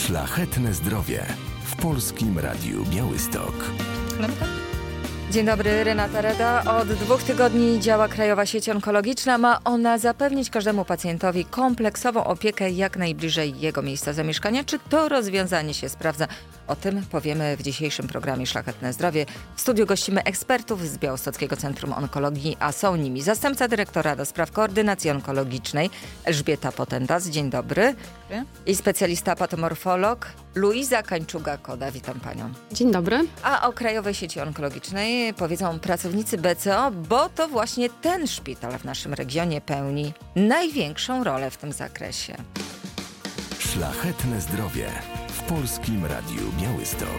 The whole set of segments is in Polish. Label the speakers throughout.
Speaker 1: Szlachetne zdrowie w Polskim Radiu Białystok.
Speaker 2: Dzień dobry, Renata Reda. Od 2 tygodni działa Krajowa Sieć Onkologiczna. Ma ona zapewnić każdemu pacjentowi kompleksową opiekę jak najbliżej jego miejsca zamieszkania. Czy to rozwiązanie się sprawdza? O tym powiemy w dzisiejszym programie Szlachetne Zdrowie. W studiu gościmy ekspertów z Białostockiego Centrum Onkologii, a są nimi zastępca dyrektora do spraw koordynacji onkologicznej Elżbieta Potendas. Dzień dobry. I specjalista patomorfolog Luiza Kańczuga-Koda. Witam panią.
Speaker 3: Dzień dobry.
Speaker 2: A o Krajowej Sieci Onkologicznej powiedzą pracownicy BCO, bo to właśnie ten szpital w naszym regionie pełni największą rolę w tym zakresie.
Speaker 1: Szlachetne zdrowie w Polskim Radiu Białystok.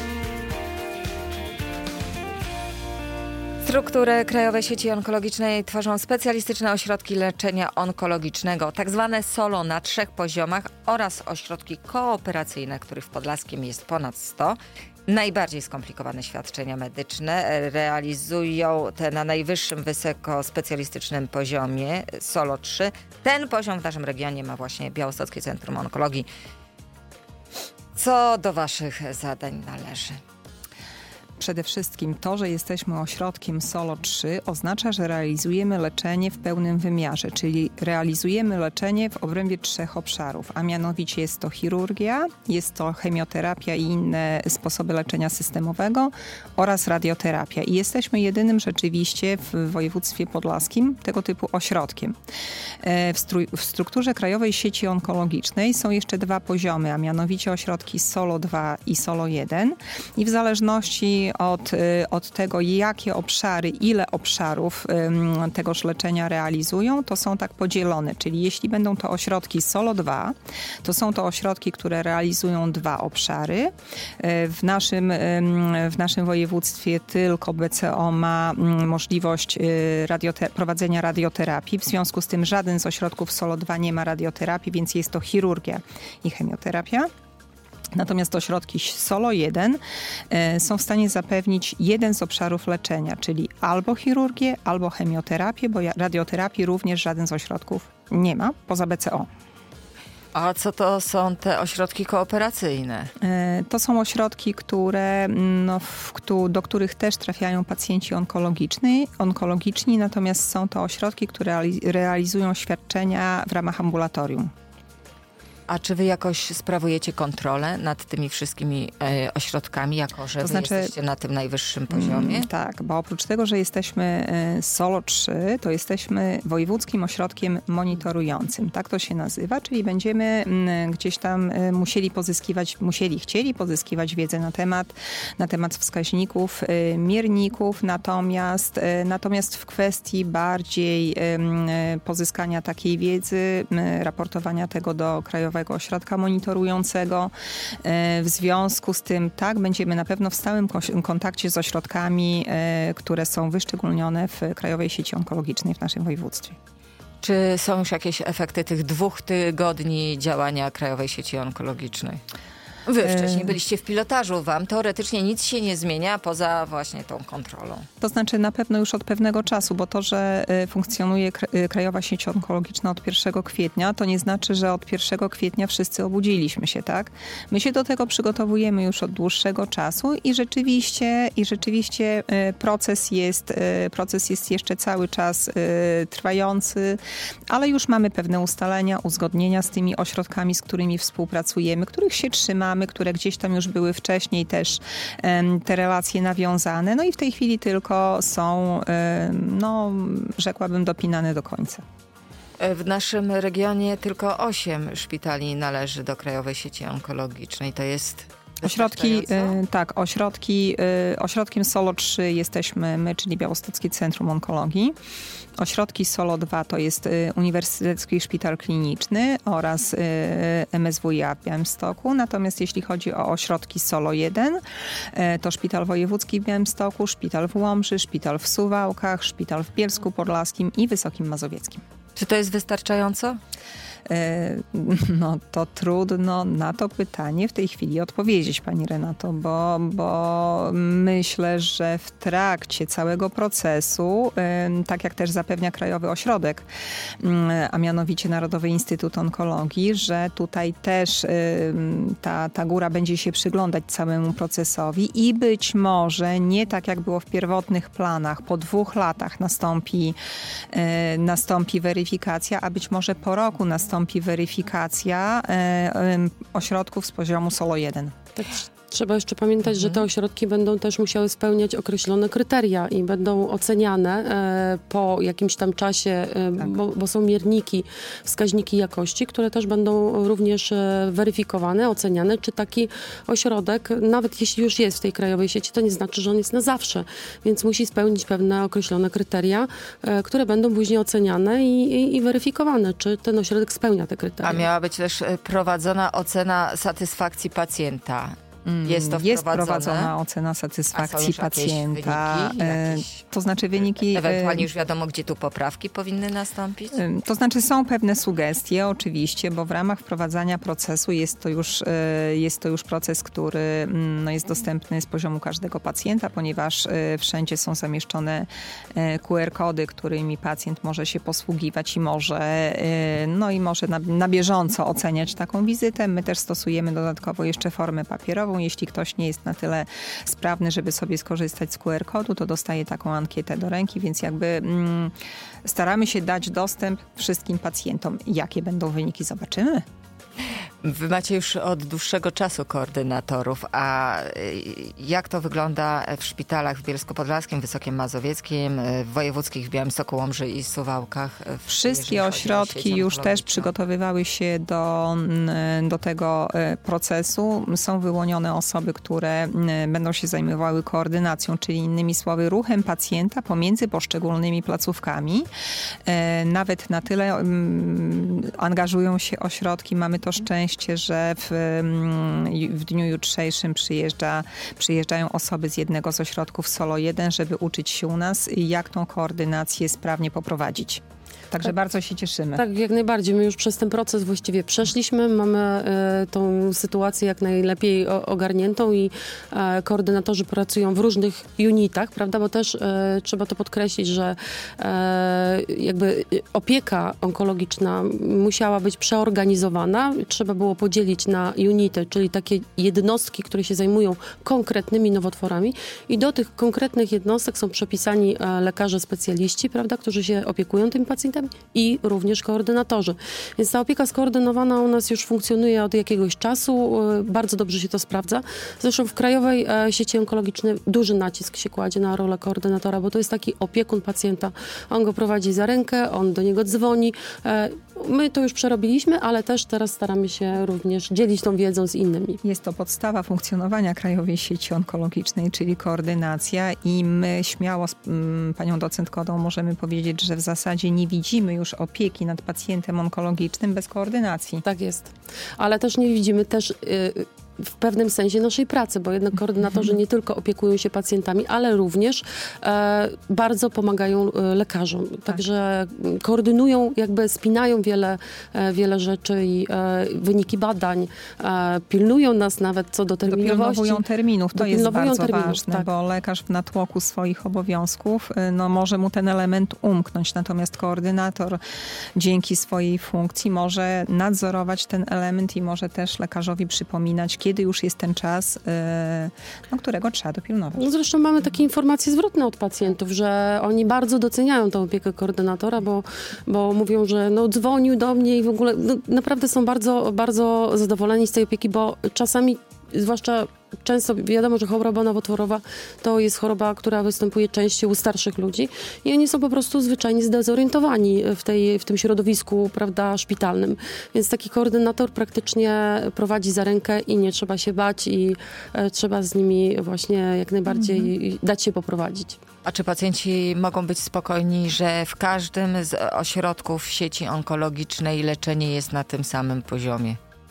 Speaker 2: Strukturę Krajowej Sieci Onkologicznej tworzą specjalistyczne ośrodki leczenia onkologicznego, tak zwane SOLO na 3 poziomach oraz ośrodki kooperacyjne, których w Podlaskiem jest ponad 100. Najbardziej skomplikowane świadczenia medyczne realizują te na najwyższym wysokospecjalistycznym poziomie SOLO 3. Ten poziom w naszym regionie ma właśnie Białostockie Centrum Onkologii. Co do waszych zadań należy?
Speaker 4: Przede wszystkim to, że jesteśmy ośrodkiem SOLO 3 oznacza, że realizujemy leczenie w pełnym wymiarze, czyli realizujemy leczenie w obrębie 3 obszarów, a mianowicie jest to chirurgia, jest to chemioterapia i inne sposoby leczenia systemowego oraz radioterapia. I jesteśmy rzeczywiście w województwie podlaskim tego typu ośrodkiem. W strukturze Krajowej Sieci Onkologicznej są jeszcze 2 poziomy, a mianowicie ośrodki SOLO 2 i SOLO 1 i w zależności od tego, jakie obszary, ile obszarów tegoż leczenia realizują, to są tak podzielone. Czyli jeśli będą to ośrodki SOLO 2, to są to ośrodki, które realizują 2 obszary. W naszym województwie tylko BCO ma możliwość prowadzenia radioterapii. W związku z tym żaden z ośrodków SOLO 2 nie ma radioterapii, więc jest to chirurgia i chemioterapia. Natomiast ośrodki SOLO 1 są w stanie zapewnić jeden z obszarów leczenia, czyli albo chirurgię, albo chemioterapię, bo radioterapii również żaden z ośrodków nie ma, poza BCO.
Speaker 2: A co to są te ośrodki kooperacyjne?
Speaker 4: To są ośrodki, do których też trafiają pacjenci onkologiczni, natomiast są to ośrodki, które realizują świadczenia w ramach ambulatorium. A
Speaker 2: czy wy jakoś sprawujecie kontrolę nad tymi wszystkimi ośrodkami, jako że jesteście na tym najwyższym poziomie?
Speaker 4: Tak, bo oprócz tego, że jesteśmy SOLO 3, to jesteśmy wojewódzkim ośrodkiem monitorującym. Tak to się nazywa, czyli będziemy gdzieś tam chcieli pozyskiwać wiedzę na temat wskaźników, mierników, natomiast w kwestii bardziej pozyskania takiej wiedzy, raportowania tego do Krajowego Ośrodka Monitorującego. W związku z tym będziemy na pewno w stałym kontakcie z ośrodkami, które są wyszczególnione w Krajowej Sieci Onkologicznej w naszym województwie.
Speaker 2: Czy są już jakieś efekty tych 2 tygodni działania Krajowej Sieci Onkologicznej? Wy wcześniej byliście w pilotażu, wam teoretycznie nic się nie zmienia poza właśnie tą kontrolą.
Speaker 4: To znaczy na pewno już od pewnego czasu, bo to, że funkcjonuje Krajowa Sieć Onkologiczna od 1 kwietnia, to nie znaczy, że od 1 kwietnia wszyscy obudziliśmy się, tak? My się do tego przygotowujemy już od dłuższego czasu i rzeczywiście proces jest jeszcze cały czas trwający, ale już mamy pewne ustalenia, uzgodnienia z tymi ośrodkami, z którymi współpracujemy, których się trzymamy, które gdzieś tam już były wcześniej też te relacje nawiązane. No i w tej chwili tylko są, rzekłabym, dopinane do końca.
Speaker 2: W naszym regionie tylko 8 szpitali należy do Krajowej Sieci Onkologicznej. To jest
Speaker 4: ośrodkiem SOLO 3 jesteśmy my, czyli Białostockie Centrum Onkologii. Ośrodki SOLO 2 to jest Uniwersytecki Szpital Kliniczny oraz MSWiA w Białymstoku. Natomiast jeśli chodzi o ośrodki SOLO 1, to Szpital Wojewódzki w Białymstoku, Szpital w Łomży, Szpital w Suwałkach, Szpital w Bielsku Podlaskim i Wysokim Mazowieckim.
Speaker 2: Czy to jest wystarczająco?
Speaker 4: No to trudno na to pytanie w tej chwili odpowiedzieć, pani Renato, bo myślę, że w trakcie całego procesu, tak jak też zapewnia Krajowy Ośrodek, a mianowicie Narodowy Instytut Onkologii, że tutaj też ta góra będzie się przyglądać całemu procesowi i być może nie tak jak było w pierwotnych planach, po 2 latach nastąpi weryfikacja, a być może po roku nastąpi weryfikacja ośrodków z poziomu SOLO 1.
Speaker 3: Tak. Trzeba jeszcze pamiętać, że te ośrodki będą też musiały spełniać określone kryteria i będą oceniane po jakimś tam czasie,
Speaker 4: tak.
Speaker 3: bo są mierniki, wskaźniki jakości, które też będą również weryfikowane, oceniane, czy taki ośrodek, nawet jeśli już jest w tej krajowej sieci, to nie znaczy, że on jest na zawsze, więc musi spełnić pewne określone kryteria, które będą później oceniane i weryfikowane, czy ten ośrodek spełnia te kryteria.
Speaker 2: A miała być też prowadzona ocena satysfakcji pacjenta. Jest
Speaker 4: prowadzona ocena satysfakcji pacjenta.
Speaker 2: Wyniki,
Speaker 4: to znaczy wyniki...
Speaker 2: Ewentualnie już wiadomo, gdzie tu poprawki powinny nastąpić?
Speaker 4: To znaczy są pewne sugestie oczywiście, bo w ramach wprowadzania procesu jest to już proces, który jest dostępny z poziomu każdego pacjenta, ponieważ wszędzie są zamieszczone QR-kody, którymi pacjent może się posługiwać i może na bieżąco oceniać taką wizytę. My też stosujemy dodatkowo jeszcze formę papierową. Jeśli ktoś nie jest na tyle sprawny, żeby sobie skorzystać z QR-kodu, to dostaje taką ankietę do ręki, więc jakby staramy się dać dostęp wszystkim pacjentom. Jakie będą wyniki, zobaczymy.
Speaker 2: Wy macie już od dłuższego czasu koordynatorów, a jak to wygląda w szpitalach w Bielsko-Podlaskim, Wysokiem Mazowieckim, w wojewódzkich w Białymstoku, Łomży i Suwałkach?
Speaker 4: Wszystkie ośrodki już też przygotowywały się do tego procesu. Są wyłonione osoby, które będą się zajmowały koordynacją, czyli innymi słowy ruchem pacjenta pomiędzy poszczególnymi placówkami. Nawet na tyle angażują się ośrodki. Mamy to szczęście, że w dniu jutrzejszym przyjeżdżają osoby z jednego z ośrodków SOLO 1, żeby uczyć się u nas, jak tą koordynację sprawnie poprowadzić. Także bardzo się cieszymy.
Speaker 3: Tak, jak najbardziej. My już przez ten proces właściwie przeszliśmy. Mamy tą sytuację jak najlepiej ogarniętą i koordynatorzy pracują w różnych unitach, prawda? Bo też trzeba to podkreślić, że jakby opieka onkologiczna musiała być przeorganizowana. Trzeba było podzielić na unity, czyli takie jednostki, które się zajmują konkretnymi nowotworami i do tych konkretnych jednostek są przepisani lekarze specjaliści, prawda, którzy się opiekują tymi pacjentami i również koordynatorzy. Więc ta opieka skoordynowana u nas już funkcjonuje od jakiegoś czasu. Bardzo dobrze się to sprawdza. Zresztą w Krajowej Sieci Onkologicznej duży nacisk się kładzie na rolę koordynatora, bo to jest taki opiekun pacjenta. On go prowadzi za rękę, on do niego dzwoni. My to już przerobiliśmy, ale też teraz staramy się również dzielić tą wiedzą z innymi.
Speaker 4: Jest to podstawa funkcjonowania Krajowej Sieci Onkologicznej, czyli koordynacja i my śmiało z panią docent Kodą możemy powiedzieć, że w zasadzie nie widzimy już opieki nad pacjentem onkologicznym bez koordynacji.
Speaker 3: Tak jest. Ale też nie widzimy w pewnym sensie naszej pracy, bo jednak koordynatorzy nie tylko opiekują się pacjentami, ale również bardzo pomagają lekarzom. Także koordynują, jakby spinają wiele rzeczy i wyniki badań, pilnują nas nawet co do terminowości.
Speaker 4: Dopilnowują terminów, to jest bardzo ważne,
Speaker 3: tak.
Speaker 4: Bo lekarz w natłoku swoich obowiązków, może mu ten element umknąć, natomiast koordynator dzięki swojej funkcji może nadzorować ten element i może też lekarzowi przypominać, kiedy już jest ten czas, którego trzeba dopilnować.
Speaker 3: No zresztą mamy takie informacje zwrotne od pacjentów, że oni bardzo doceniają tę opiekę koordynatora, bo mówią, że dzwonił do mnie i w ogóle naprawdę są bardzo, bardzo zadowoleni z tej opieki, bo czasami, zwłaszcza często wiadomo, że choroba nowotworowa to jest choroba, która występuje częściej u starszych ludzi i oni są po prostu zwyczajnie zdezorientowani w tym środowisku, prawda, szpitalnym. Więc taki koordynator praktycznie prowadzi za rękę i nie trzeba się bać i trzeba z nimi właśnie jak najbardziej dać się poprowadzić.
Speaker 2: A czy pacjenci mogą być spokojni, że w każdym z ośrodków sieci onkologicznej leczenie jest na tym samym poziomie?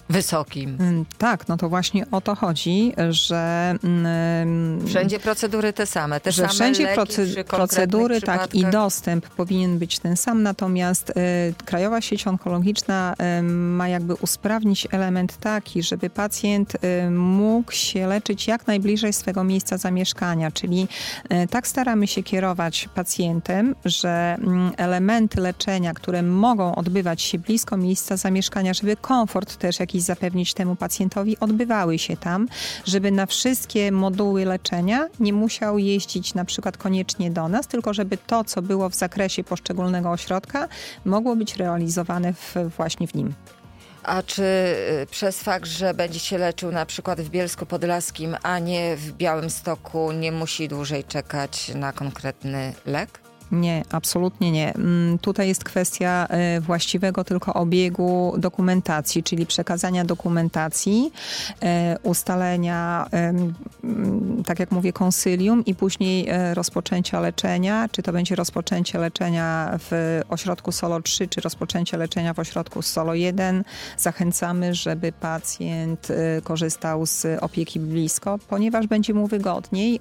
Speaker 2: wysokim.
Speaker 4: Tak, no to właśnie o to chodzi, że...
Speaker 2: Wszędzie procedury te same, te
Speaker 4: że
Speaker 2: same
Speaker 4: wszędzie
Speaker 2: leki
Speaker 4: procedury, tak, i
Speaker 2: przypadkach.
Speaker 4: dostęp powinien być ten sam, natomiast Krajowa Sieć Onkologiczna ma jakby usprawnić element taki, żeby pacjent mógł się leczyć jak najbliżej swego miejsca zamieszkania, czyli tak staramy się kierować pacjentem, że elementy leczenia, które mogą odbywać się blisko miejsca zamieszkania, żeby komfort też jakiś zapewnić temu pacjentowi, odbywały się tam, żeby na wszystkie moduły leczenia nie musiał jeździć na przykład koniecznie do nas, tylko żeby to, co było w zakresie poszczególnego ośrodka, mogło być realizowane właśnie w nim.
Speaker 2: A czy przez fakt, że będzie się leczył na przykład w Bielsku Podlaskim, a nie w Białymstoku, nie musi dłużej czekać na konkretny lek?
Speaker 4: Nie, absolutnie nie. Tutaj jest kwestia właściwego tylko obiegu dokumentacji, czyli przekazania dokumentacji, ustalenia, tak jak mówię, konsylium i później rozpoczęcia leczenia. Czy to będzie rozpoczęcie leczenia w ośrodku SOLO 3, czy rozpoczęcie leczenia w ośrodku SOLO 1. Zachęcamy, żeby pacjent korzystał z opieki blisko, ponieważ będzie mu wygodniej,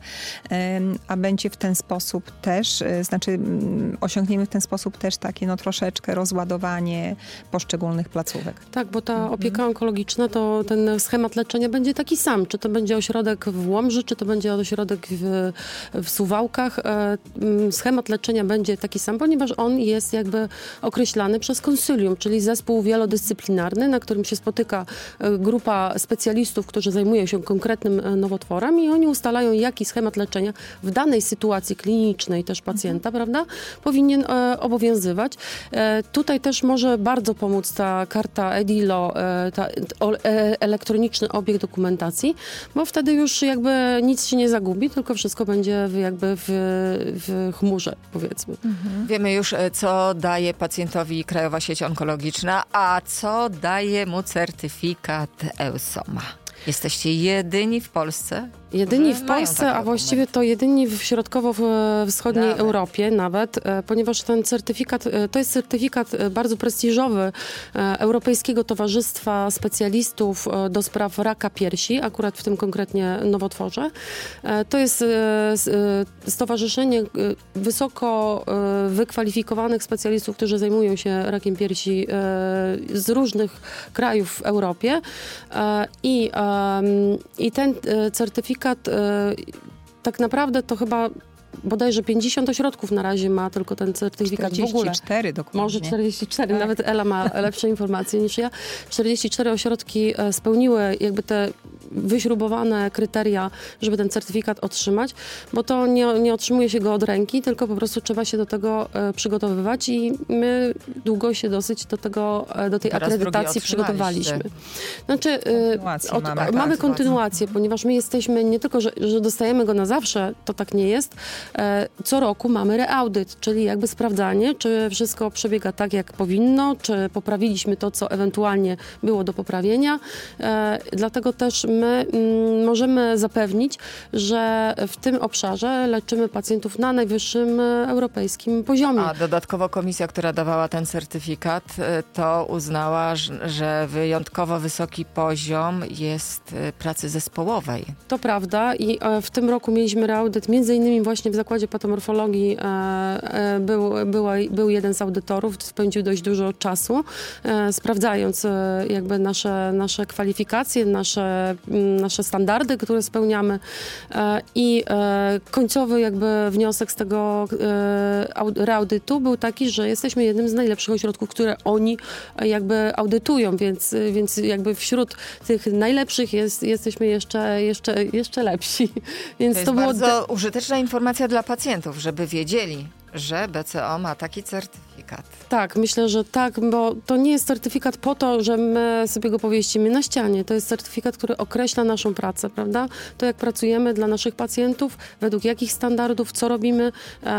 Speaker 4: a będzie w ten sposób też, znaczy osiągniemy w ten sposób też takie troszeczkę rozładowanie poszczególnych placówek.
Speaker 3: Tak, bo ta opieka onkologiczna, to ten schemat leczenia będzie taki sam. Czy to będzie ośrodek w Łomży, czy to będzie ośrodek w Suwałkach. Schemat leczenia będzie taki sam, ponieważ on jest jakby określany przez konsylium, czyli zespół wielodyscyplinarny, na którym się spotyka grupa specjalistów, którzy zajmują się konkretnym nowotworem i oni ustalają, jaki schemat leczenia w danej sytuacji klinicznej też pacjenta, prawda, powinien obowiązywać. Tutaj też może bardzo pomóc ta karta EDILO, elektroniczny obieg dokumentacji, bo wtedy już jakby nic się nie zagubi, tylko wszystko będzie jakby w chmurze, powiedzmy.
Speaker 2: Wiemy już, co daje pacjentowi Krajowa Sieć Onkologiczna, a co daje mu certyfikat EUSOMA. Jesteście jedyni w Polsce?
Speaker 3: Jedyni w Polsce, a właściwie to jedyni w środkowo-wschodniej Europie nawet, ponieważ ten certyfikat, to jest certyfikat bardzo prestiżowy Europejskiego Towarzystwa Specjalistów do spraw raka piersi, akurat w tym konkretnie nowotworze. To jest stowarzyszenie wysoko wykwalifikowanych specjalistów, którzy zajmują się rakiem piersi z różnych krajów w Europie i ten certyfikat tak naprawdę to chyba bodajże 50 ośrodków na razie ma tylko ten certyfikat
Speaker 4: 44
Speaker 3: w ogóle.
Speaker 4: 44 dokładnie.
Speaker 3: Może 44,
Speaker 4: tak.
Speaker 3: Nawet Ela ma lepsze informacje niż ja. 44 ośrodki spełniły jakby te wyśrubowane kryteria, żeby ten certyfikat otrzymać, bo to nie otrzymuje się go od ręki, tylko po prostu trzeba się do tego przygotowywać i my długo się dosyć do tej akredytacji przygotowaliśmy. Znaczy, mamy kontynuację, ponieważ my jesteśmy nie tylko, że dostajemy go na zawsze, to tak nie jest. Co roku mamy reaudyt, czyli jakby sprawdzanie, czy wszystko przebiega tak, jak powinno, czy poprawiliśmy to, co ewentualnie było do poprawienia. Dlatego też my możemy zapewnić, że w tym obszarze leczymy pacjentów na najwyższym europejskim poziomie.
Speaker 2: A dodatkowo komisja, która dawała ten certyfikat, to uznała, że wyjątkowo wysoki poziom jest pracy zespołowej.
Speaker 3: To prawda i w tym roku mieliśmy reaudyt, między innymi właśnie w Zakładzie Patomorfologii był jeden z audytorów, spędził dość dużo czasu, sprawdzając jakby nasze kwalifikacje, nasze standardy, które spełniamy i końcowy jakby wniosek z tego reaudytu był taki, że jesteśmy jednym z najlepszych ośrodków, które oni jakby audytują, więc jakby wśród tych najlepszych jesteśmy jeszcze lepsi. Więc
Speaker 2: to jest bardzo użyteczna informacja dla pacjentów, żeby wiedzieli, że BCO ma taki certyfikat.
Speaker 3: Tak, myślę, że tak, bo to nie jest certyfikat po to, że my sobie go powieścimy na ścianie. To jest certyfikat, który określa naszą pracę, prawda? To, jak pracujemy dla naszych pacjentów, według jakich standardów, co robimy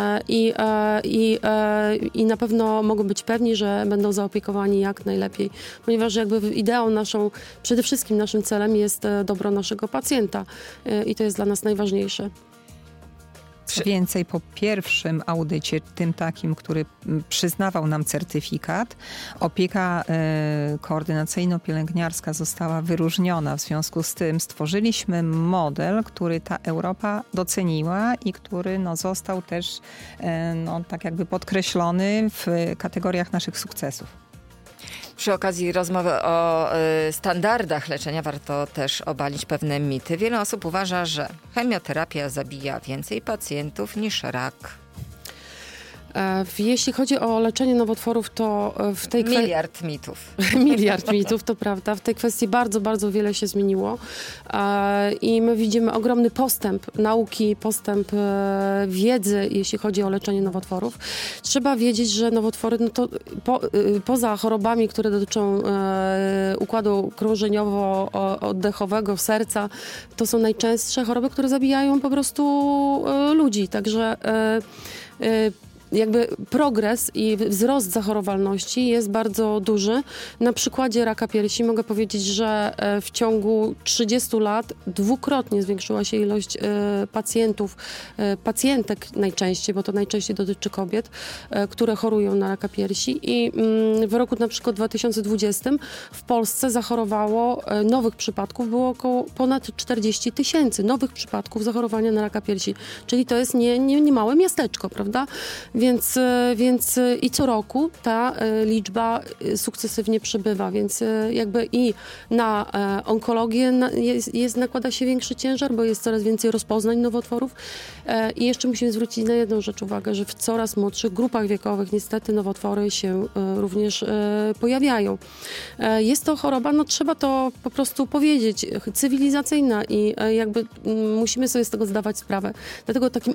Speaker 3: i na pewno mogą być pewni, że będą zaopiekowani jak najlepiej. Ponieważ jakby ideą naszą, przede wszystkim naszym celem jest dobro naszego pacjenta i to jest dla nas najważniejsze.
Speaker 4: Co więcej, po pierwszym audycie, tym takim, który przyznawał nam certyfikat, opieka koordynacyjno-pielęgniarska została wyróżniona. W związku z tym stworzyliśmy model, który ta Europa doceniła i który został też tak jakby podkreślony w kategoriach naszych sukcesów.
Speaker 2: Przy okazji rozmowy o standardach leczenia warto też obalić pewne mity. Wiele osób uważa, że chemioterapia zabija więcej pacjentów niż rak.
Speaker 3: Jeśli chodzi o leczenie nowotworów, to w tej kwestii...
Speaker 2: Miliard mitów.
Speaker 3: Miliard mitów, to prawda. W tej kwestii bardzo, bardzo wiele się zmieniło. I my widzimy ogromny postęp nauki, postęp wiedzy, jeśli chodzi o leczenie nowotworów. Trzeba wiedzieć, że nowotwory, poza chorobami, które dotyczą układu krążeniowo-oddechowego, serca, to są najczęstsze choroby, które zabijają po prostu ludzi. Także jakby progres i wzrost zachorowalności jest bardzo duży. Na przykładzie raka piersi mogę powiedzieć, że w ciągu 30 lat dwukrotnie zwiększyła się ilość pacjentek najczęściej, bo to najczęściej dotyczy kobiet, które chorują na raka piersi i w roku na przykład 2020 w Polsce zachorowało nowych przypadków, było około ponad 40 000 nowych przypadków zachorowania na raka piersi, czyli to jest nie małe miasteczko, prawda? Więc i co roku ta liczba sukcesywnie przybywa, więc jakby i na onkologię nakłada się większy ciężar, bo jest coraz więcej rozpoznań nowotworów i jeszcze musimy zwrócić na jedną rzecz uwagę, że w coraz młodszych grupach wiekowych niestety nowotwory się również pojawiają. Jest to choroba, trzeba to po prostu powiedzieć, cywilizacyjna i jakby musimy sobie z tego zdawać sprawę. Dlatego takim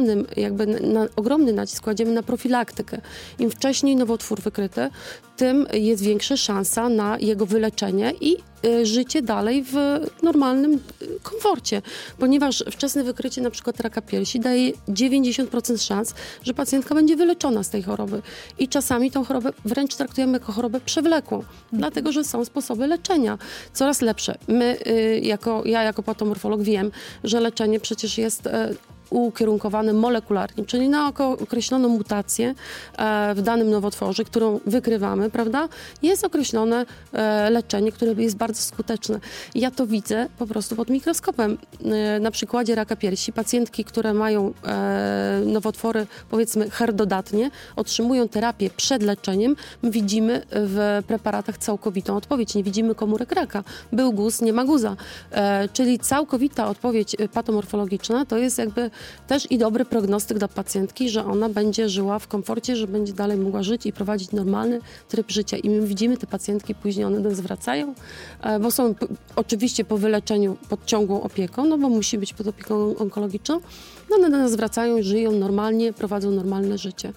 Speaker 3: ogromny nacisk kładziemy na profilaktykę. Im wcześniej nowotwór wykryty, tym jest większa szansa na jego wyleczenie i życie dalej w normalnym komforcie. Ponieważ wczesne wykrycie na przykład raka piersi daje 90% szans, że pacjentka będzie wyleczona z tej choroby. I czasami tą chorobę wręcz traktujemy jako chorobę przewlekłą, dlatego że są sposoby leczenia coraz lepsze. Ja jako patomorfolog wiem, że leczenie przecież jest ukierunkowane molekularnie, czyli na określoną mutację w danym nowotworze, którą wykrywamy, prawda? Jest określone leczenie, które jest bardzo skuteczne. Ja to widzę po prostu pod mikroskopem. Na przykładzie raka piersi pacjentki, które mają nowotwory, powiedzmy, HER2-dodatnie, otrzymują terapię przed leczeniem. My widzimy w preparatach całkowitą odpowiedź. Nie widzimy komórek raka. Był guz, nie ma guza. Czyli całkowita odpowiedź patomorfologiczna to jest jakby też i dobry prognostyk dla pacjentki, że ona będzie żyła w komforcie, że będzie dalej mogła żyć i prowadzić normalny tryb życia. I my widzimy te pacjentki, później one do nas wracają, bo są oczywiście po wyleczeniu pod ciągłą opieką, bo musi być pod opieką onkologiczną. One do nas wracają, żyją normalnie, prowadzą normalne życie.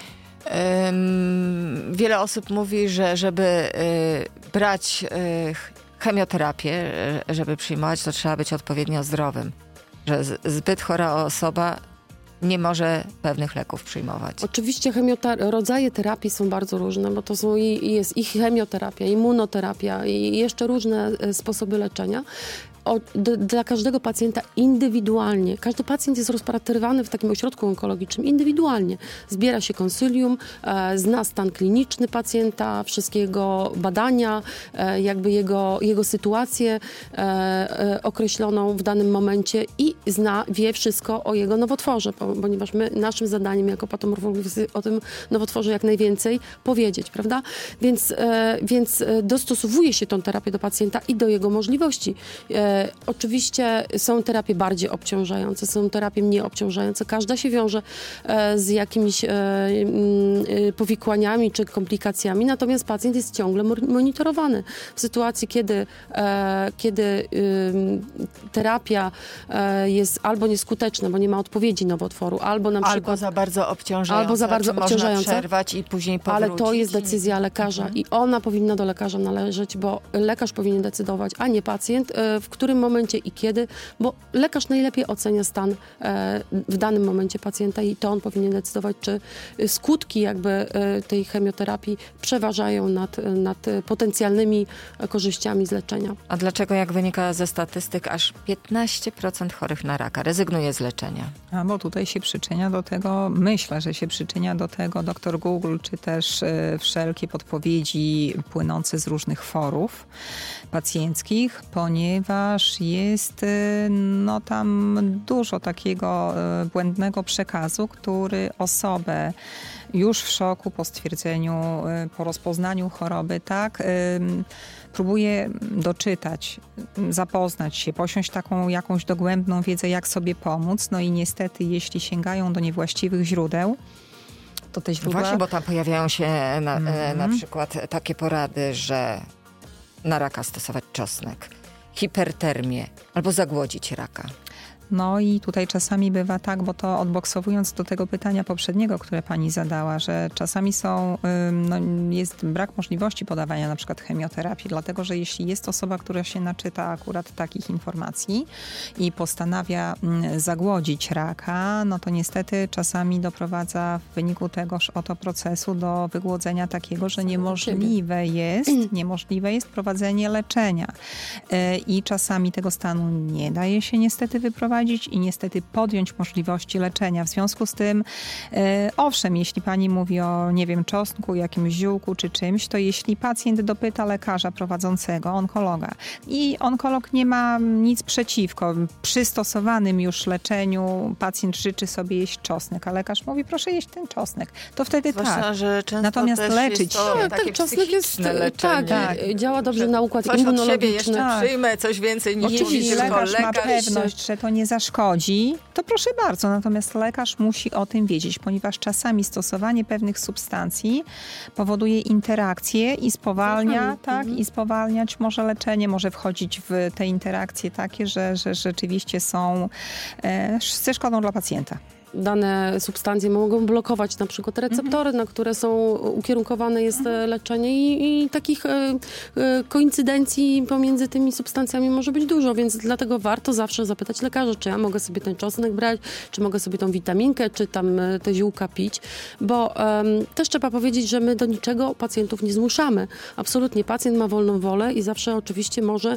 Speaker 2: Wiele osób mówi, że żeby brać chemioterapię, żeby przyjmować, to trzeba być odpowiednio zdrowym. Że zbyt chora osoba nie może pewnych leków przyjmować.
Speaker 3: Oczywiście rodzaje terapii są bardzo różne, bo to są jest i chemioterapia, immunoterapia i jeszcze różne sposoby leczenia. Dla każdego pacjenta indywidualnie. Każdy pacjent jest rozpatrywany w takim ośrodku onkologicznym indywidualnie. Zbiera się konsylium, zna stan kliniczny pacjenta, wszystkie jego badania, jakby jego sytuację określoną w danym momencie i wie wszystko o jego nowotworze, ponieważ naszym zadaniem jako patomorfologów jest o tym nowotworze jak najwięcej powiedzieć, prawda? Więc dostosowuje się tą terapię do pacjenta i do jego możliwości. Oczywiście są terapie bardziej obciążające, są terapie mniej obciążające. Każda się wiąże z jakimiś powikłaniami czy komplikacjami, natomiast pacjent jest ciągle monitorowany. W sytuacji, kiedy terapia jest albo nieskuteczna, bo nie ma odpowiedzi nowotworu, albo na przykład...
Speaker 2: Albo za bardzo obciążająca, można przerwać i później powrócić.
Speaker 3: Ale to jest decyzja lekarza i ona powinna do lekarza należeć, bo lekarz powinien decydować, a nie pacjent, w którym momencie i kiedy, bo lekarz najlepiej ocenia stan w danym momencie pacjenta i to on powinien decydować, czy skutki jakby tej chemioterapii przeważają nad potencjalnymi korzyściami z leczenia.
Speaker 2: A dlaczego, jak wynika ze statystyk, aż 15% chorych na raka rezygnuje z leczenia?
Speaker 4: A bo tutaj się przyczynia do tego, myślę, że się przyczynia do tego dr Google, czy też wszelkie podpowiedzi płynące z różnych forów pacjenckich, ponieważ jest tam dużo takiego błędnego przekazu, który osobę już w szoku po stwierdzeniu, po rozpoznaniu choroby, tak, próbuje doczytać, zapoznać się, posiąść taką jakąś dogłębną wiedzę, jak sobie pomóc. No i niestety, jeśli sięgają do niewłaściwych źródeł, to te źródła...
Speaker 2: Właśnie, bo tam pojawiają się na przykład takie porady, że na raka stosować czosnek, hipertermię albo zagłodzić raka.
Speaker 4: No i tutaj czasami bywa tak, bo to odboksowując do tego pytania poprzedniego, które pani zadała, że czasami jest brak możliwości podawania na przykład chemioterapii, dlatego że jeśli jest osoba, która się naczyta akurat takich informacji i postanawia zagłodzić raka, no to niestety czasami doprowadza w wyniku tegoż oto procesu do wygłodzenia takiego, że niemożliwe jest prowadzenie leczenia. I czasami tego stanu nie daje się niestety wyprowadzić i niestety podjąć możliwości leczenia. W związku z tym, owszem, jeśli pani mówi o, nie wiem, czosnku, jakimś ziółku czy czymś, to jeśli pacjent dopyta lekarza prowadzącego, onkologa i onkolog nie ma nic przeciwko, przy stosowanym już leczeniu pacjent życzy sobie jeść czosnek, a lekarz mówi, proszę jeść ten czosnek, to wtedy
Speaker 2: zwłaszcza, że często
Speaker 4: natomiast
Speaker 2: też
Speaker 4: leczyć
Speaker 2: jest to takie
Speaker 3: czosnek jest
Speaker 2: leczenie.
Speaker 3: tak, działa dobrze na układ
Speaker 2: coś
Speaker 3: immunologiczny.
Speaker 2: Od siebie jeszcze przyjmę, coś więcej niż mówi
Speaker 4: jeśli
Speaker 2: tylko
Speaker 4: lekarz ma pewność, że to nie zaszkodzi, to proszę bardzo. Natomiast lekarz musi o tym wiedzieć, ponieważ czasami stosowanie pewnych substancji powoduje interakcje i spowalnia, i spowalniać może leczenie, może wchodzić w te interakcje takie, że rzeczywiście są ze szkodą dla pacjenta.
Speaker 3: Dane substancje mogą blokować na przykład receptory, na które są ukierunkowane jest leczenie i takich koincydencji pomiędzy tymi substancjami może być dużo, więc dlatego warto zawsze zapytać lekarza, czy ja mogę sobie ten czosnek brać, czy mogę sobie tą witaminkę, czy tam te ziółka pić, bo też trzeba powiedzieć, że my do niczego pacjentów nie zmuszamy. Absolutnie pacjent ma wolną wolę i zawsze oczywiście może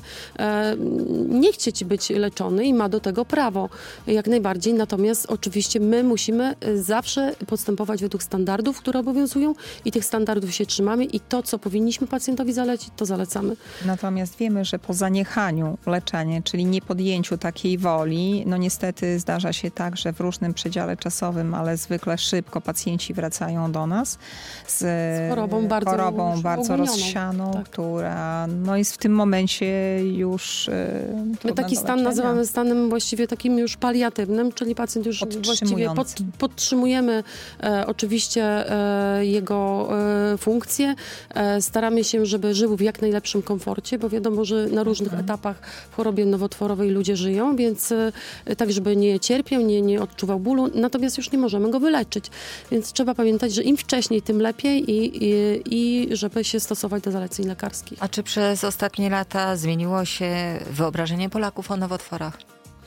Speaker 3: nie chcieć być leczony i ma do tego prawo jak najbardziej, natomiast oczywiście my musimy zawsze postępować według standardów, które obowiązują i tych standardów się trzymamy i to, co powinniśmy pacjentowi zalecić, to zalecamy.
Speaker 4: Natomiast wiemy, że po zaniechaniu leczenia, czyli niepodjęciu takiej woli, no niestety zdarza się tak, że w różnym przedziale czasowym, ale zwykle szybko pacjenci wracają do nas z chorobą bardzo rozsianą, tak, która jest w tym momencie już
Speaker 3: my taki stan nazywamy stanem właściwie takim już paliatywnym, czyli pacjent już właściwie podtrzymujemy oczywiście jego funkcję. Staramy się, żeby żył w jak najlepszym komforcie, bo wiadomo, że na różnych etapach w chorobie nowotworowej ludzie żyją, więc tak, żeby nie cierpiał, nie odczuwał bólu, natomiast już nie możemy go wyleczyć. Więc trzeba pamiętać, że im wcześniej, tym lepiej i żeby się stosować do zaleceń lekarskich.
Speaker 2: A czy przez ostatnie lata zmieniło się wyobrażenie Polaków o nowotworach?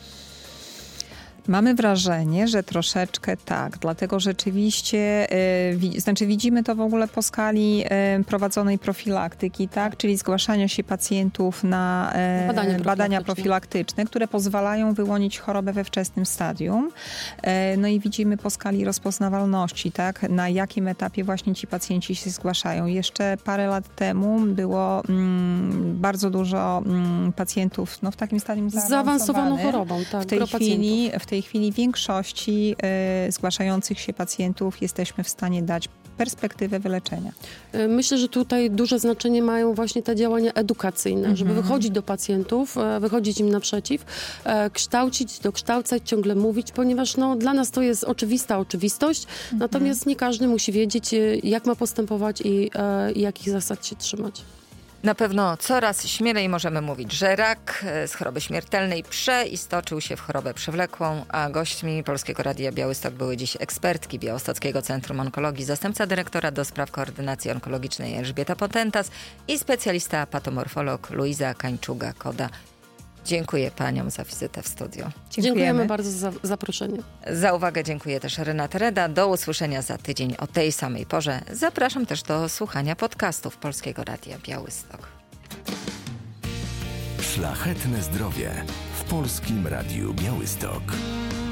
Speaker 4: Mamy wrażenie, że troszeczkę tak, dlatego rzeczywiście, widzimy to w ogóle po skali prowadzonej profilaktyki, tak, czyli zgłaszania się pacjentów na badania profilaktyczne, które pozwalają wyłonić chorobę we wczesnym stadium. No i widzimy po skali rozpoznawalności, tak, na jakim etapie właśnie ci pacjenci się zgłaszają. Jeszcze parę lat temu było bardzo dużo pacjentów w takim stadium
Speaker 3: zaawansowaną chorobą, tak,
Speaker 4: w tej chwili większości zgłaszających się pacjentów jesteśmy w stanie dać perspektywę wyleczenia.
Speaker 3: Myślę, że tutaj duże znaczenie mają właśnie te działania edukacyjne, żeby wychodzić do pacjentów, wychodzić im naprzeciw, kształcić, dokształcać, ciągle mówić, ponieważ dla nas to jest oczywista oczywistość, natomiast nie każdy musi wiedzieć, jak ma postępować i jakich zasad się trzymać.
Speaker 2: Na pewno coraz śmielej możemy mówić, że rak z choroby śmiertelnej przeistoczył się w chorobę przewlekłą, a gośćmi Polskiego Radia Białystok były dziś ekspertki Białostockiego Centrum Onkologii, zastępca dyrektora do spraw koordynacji onkologicznej Elżbieta Potentas i specjalista patomorfolog Luiza Kańczuga-Koda. Dziękuję paniom za wizytę w studiu.
Speaker 3: Dziękujemy bardzo za zaproszenie.
Speaker 2: Za uwagę dziękuję też Renata Reda. Do usłyszenia za tydzień o tej samej porze. Zapraszam też do słuchania podcastów Polskiego Radia Białystok.
Speaker 1: Szlachetne zdrowie w Polskim Radiu Białystok.